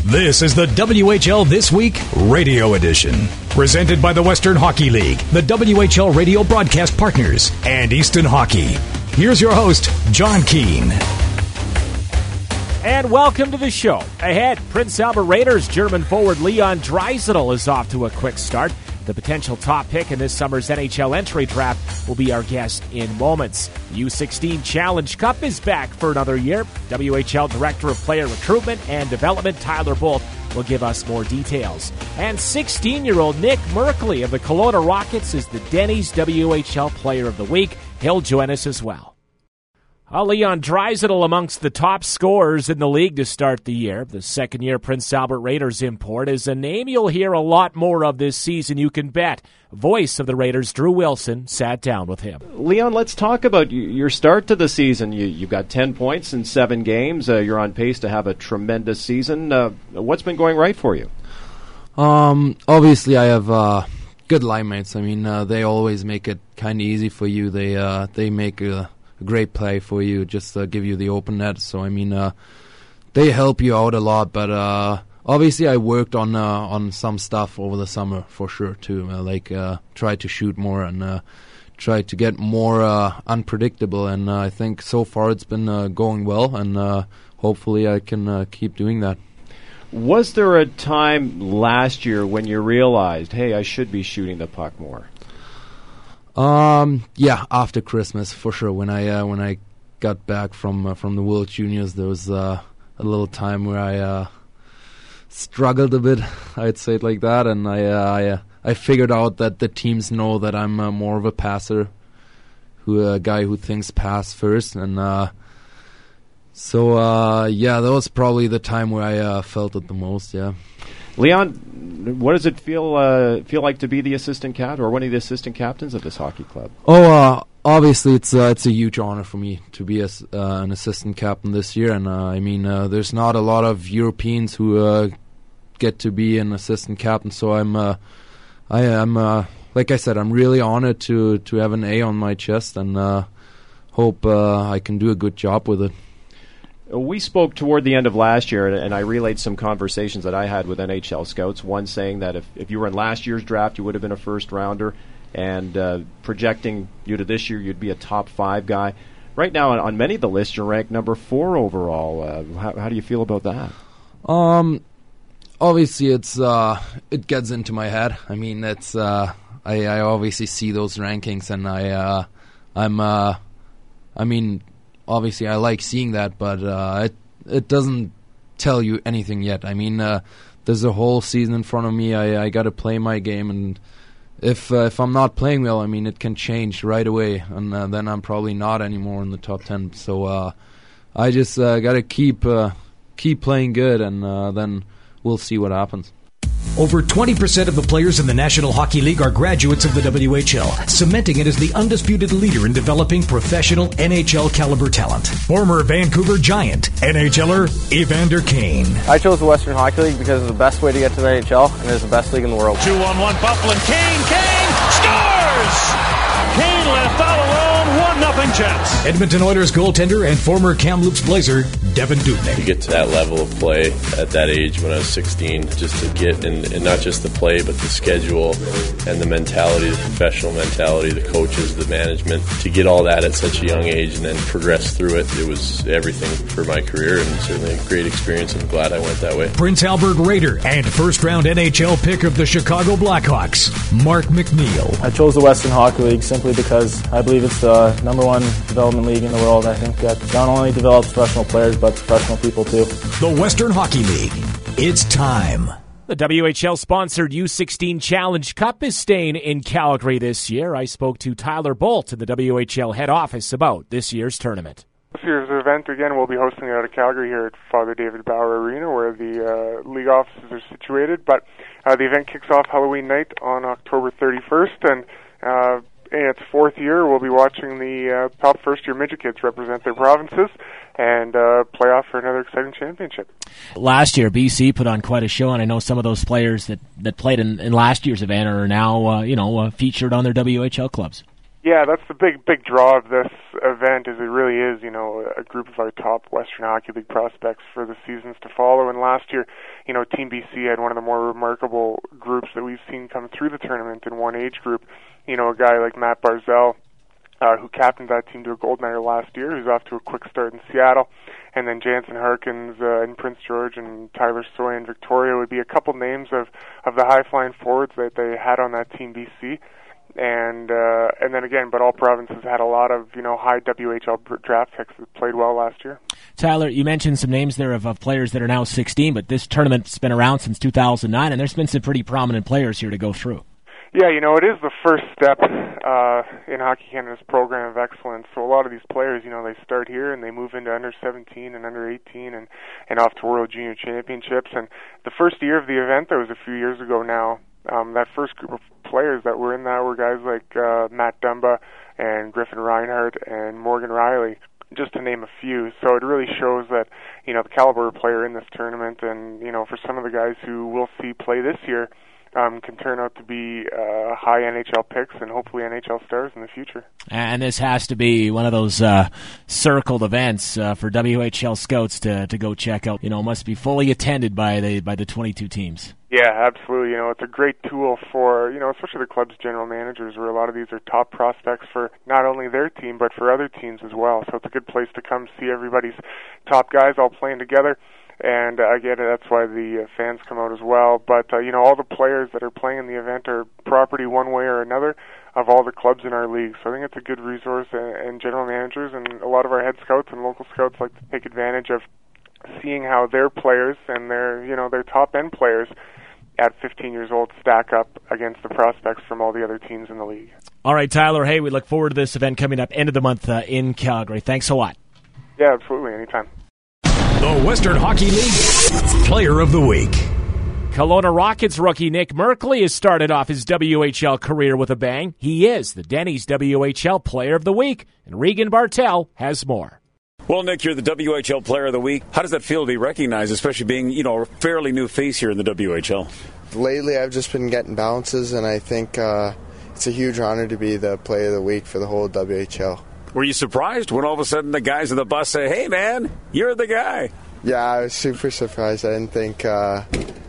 This is the WHL This Week Radio Edition. Presented by the Western Hockey League, the WHL radio broadcast partners, and Easton Hockey. Here's your host, John Keane. And welcome to the show. Ahead, Prince Albert Raiders German forward Leon Draisaitl is off to a quick start. The potential top pick in this summer's NHL entry draft will be our guest in moments. U16 Challenge Cup is back for another year. WHL Director of Player Recruitment and Development Tyler Bolt will give us more details. And 16-year-old Nick Merkley of the Kelowna Rockets is the Denny's WHL Player of the Week. He'll join us as well. Leon Draisaitl amongst the top scorers in the league to start the year. The second-year Prince Albert Raiders import is a name you'll hear a lot more of this season, you can bet. Voice of the Raiders, Drew Wilson, sat down with him. Leon, let's talk about your start to the season. You've got 10 points in 7 games. You're on pace to have a tremendous season. What's been going right for you? Obviously, I have good line mates. I mean, they always make it kind of easy for you. They make a great play for you, just give you the open net. So, I mean, they help you out a lot. But obviously, I worked on some stuff over the summer for sure, too. Try to shoot more and try to get more unpredictable. And I think so far it's been going well. And hopefully I can keep doing that. Was there a time last year when you realized, hey, I should be shooting the puck more? Yeah, after Christmas for sure. When I got back from the World Juniors, there was a little time where I struggled a bit. I'd say it like that, and I figured out that the teams know that I'm more of a passer, a guy who thinks pass first, and yeah, that was probably the time where I felt it the most. Yeah. Leon, what does it feel like to be the assistant captain or one of the assistant captains of this hockey club? Obviously it's a huge honor for me to be an assistant captain this year, and I mean there's not a lot of Europeans who get to be an assistant captain, so I'm like I said, I'm really honored to have an A on my chest, and hope I can do a good job with it. We spoke toward the end of last year, and I relayed some conversations that I had with NHL scouts, one saying that if you were in last year's draft, you would have been a first-rounder, and projecting you to this year, you'd be a top 5 guy. Right now, on many of the lists, you're ranked number 4 overall. How do you feel about that? Obviously, it gets into my head. I mean, it's I obviously see those rankings, and I mean, obviously, I like seeing that, but it doesn't tell you anything yet. I mean, there's a whole season in front of me. I got to play my game, and if I'm not playing well, I mean, it can change right away, and then I'm probably not anymore in the top 10. So I just got to keep playing good, and then we'll see what happens. Over 20% of the players in the National Hockey League are graduates of the WHL, cementing it as the undisputed leader in developing professional NHL-caliber talent. Former Vancouver Giant, NHLer Evander Kane. I chose the Western Hockey League because it's the best way to get to the NHL, and it's the best league in the world. 2-on-1 Bufflin. Kane scores! Kane left all alone, 1-0 Jets. Edmonton Oilers goaltender and former Kamloops Blazer, Devin Dubnyk. To get to that level of play at that age when I was 16, just to get, and not just the play, but the schedule and the mentality, the professional mentality, the coaches, the management, to get all that at such a young age and then progress through it, it was everything for my career, and certainly a great experience. I'm glad I went that way. Prince Albert Raider and first-round NHL pick of the Chicago Blackhawks, Mark McNeil. I chose the Western Hockey League simply because I believe it's the #1 development league in the world. I think that not only develops professional players, but professional people too. The Western Hockey League. It's time. The WHL-sponsored U16 Challenge Cup is staying in Calgary this year. I spoke to Tyler Bolt in the WHL head office about this year's tournament. This year's event, again, we'll be hosting it out of Calgary here at Father David Bauer Arena, where the league offices are situated. But the event kicks off Halloween night on October 31st, and in its 4th year, we'll be watching the top first-year midget kids represent their provinces and play off for another exciting championship. Last year, BC put on quite a show, and I know some of those players that played in last year's event are now featured on their WHL clubs. Yeah, that's the big draw of this event. Is it really is, a group of our top Western Hockey League prospects for the seasons to follow. And last year, Team BC had one of the more remarkable groups that we've seen come through the tournament in one age group. A guy like Matt Barzell, who captained that team to a gold medal last year, who's off to a quick start in Seattle. And then Jansen Harkins in Prince George and Tyler Soy in Victoria would be a couple names of the high-flying forwards that they had on that Team BC. And then again, but all provinces had a lot of high WHL draft picks that played well last year. Tyler, you mentioned some names there of players that are now 16, but this tournament's been around since 2009, and there's been some pretty prominent players here to go through. Yeah, it is the first step in Hockey Canada's program of excellence. So a lot of these players, they start here and they move into under 17 and under 18 and off to World Junior Championships. And the first year of the event, that was a few years ago now, that first group of players that were in that were guys like Matt Dumba and Griffin Reinhardt and Morgan Riley, just to name a few. So it really shows that, the caliber of player in this tournament and, for some of the guys who we'll see play this year, can turn out to be high NHL picks and hopefully NHL stars in the future. And this has to be one of those circled events for WHL scouts to go check out. Must be fully attended by the 22 teams. Yeah, absolutely. It's a great tool for, especially the club's general managers, where a lot of these are top prospects for not only their team, but for other teams as well. So it's a good place to come see everybody's top guys all playing together. And again, that's why the fans come out as well. But, all the players that are playing in the event are property one way or another of all the clubs in our league. So I think it's a good resource, and general managers and a lot of our head scouts and local scouts like to take advantage of seeing how their players and their top-end players at 15 years old stack up against the prospects from all the other teams in the league. All right, Tyler, hey, we look forward to this event coming up end of the month in Calgary. Thanks a lot. Yeah, absolutely, anytime. The Western Hockey League Player of the Week. Kelowna Rockets rookie Nick Merkley has started off his WHL career with a bang. He is the Denny's WHL Player of the Week, and Regan Bartel has more. Well, Nick, you're the WHL Player of the Week. How does that feel to be recognized, especially being, a fairly new face here in the WHL? Lately, I've just been getting bounces, and I think it's a huge honor to be the Player of the Week for the whole WHL. Were you surprised when all of a sudden the guys on the bus say, "Hey, man, you're the guy"? Yeah, I was super surprised. I didn't think I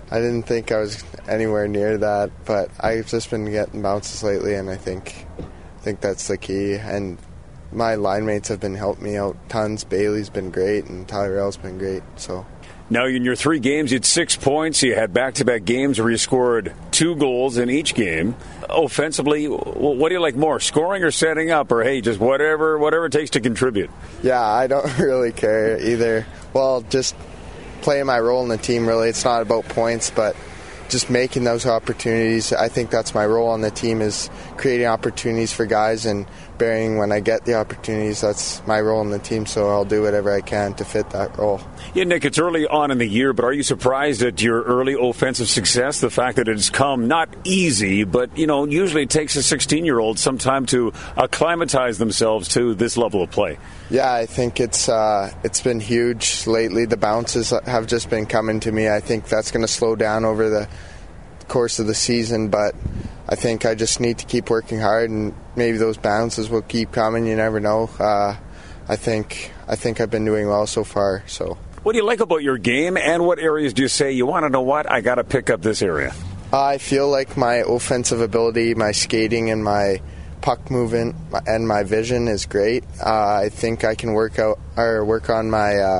was anywhere near that, but I've just been getting bounces lately, and I think that's the key. And my line mates have been helping me out tons. Bailey's been great, and Tyrell's been great. So now in your 3 games, you had 6 points. You had back-to-back games where you scored 2 goals in each game. Offensively, what do you like more, scoring or setting up, or hey, just whatever it takes to contribute? Yeah, I don't really care either. Well, just playing my role in the team, really. It's not about points, but just making those opportunities. I think that's my role on the team, is creating opportunities for guys, and bearing when I get the opportunities. That's my role in the team, so I'll do whatever I can to fit that role. Yeah, Nick, it's early on in the year, but are you surprised at your early offensive success? The fact that it's come not easy, but usually it takes a 16-year-old some time to acclimatize themselves to this level of play. Yeah, I think it's been huge lately. The bounces have just been coming to me. I think that's going to slow down over the course of the season, but I think I just need to keep working hard, and maybe those bounces will keep coming. You never know. I think I've been doing well so far. So, what do you like about your game, and what areas do you say, you want to know what, I got to pick up this area? I feel like my offensive ability, my skating, and my puck movement and my vision is great. I think I can work on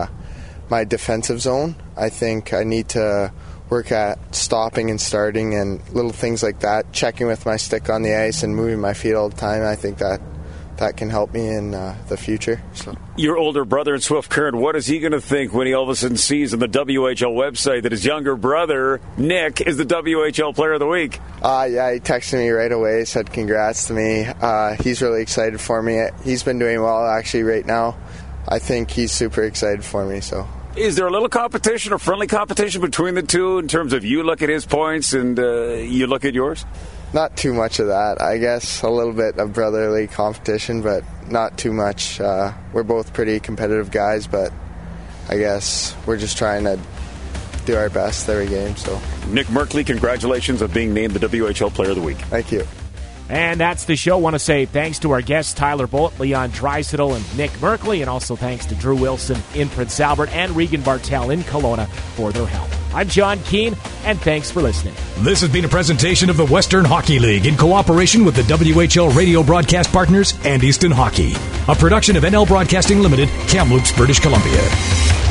my defensive zone. I think I need to work at stopping and starting and little things like that, checking with my stick on the ice and moving my feet all the time. I think that can help me in the future. So. Your older brother in Swift Current, what is he going to think when he all of a sudden sees on the WHL website that his younger brother, Nick, is the WHL Player of the Week? Yeah, he texted me right away, said congrats to me. He's really excited for me. He's been doing well, actually, right now. I think he's super excited for me, so. Is there a little competition or friendly competition between the two in terms of you look at his points and you look at yours? Not too much of that. I guess a little bit of brotherly competition, but not too much. We're both pretty competitive guys, but I guess we're just trying to do our best every game. So, Nick Merkley, congratulations on being named the WHL Player of the Week. Thank you. And that's the show. I want to say thanks to our guests, Tyler Bolt, Leon Draisaitl, and Nick Merkley, and also thanks to Drew Wilson in Prince Albert and Regan Bartel in Kelowna for their help. I'm John Keane, and thanks for listening. This has been a presentation of the Western Hockey League in cooperation with the WHL radio broadcast partners and Easton Hockey. A production of NL Broadcasting Limited, Kamloops, British Columbia.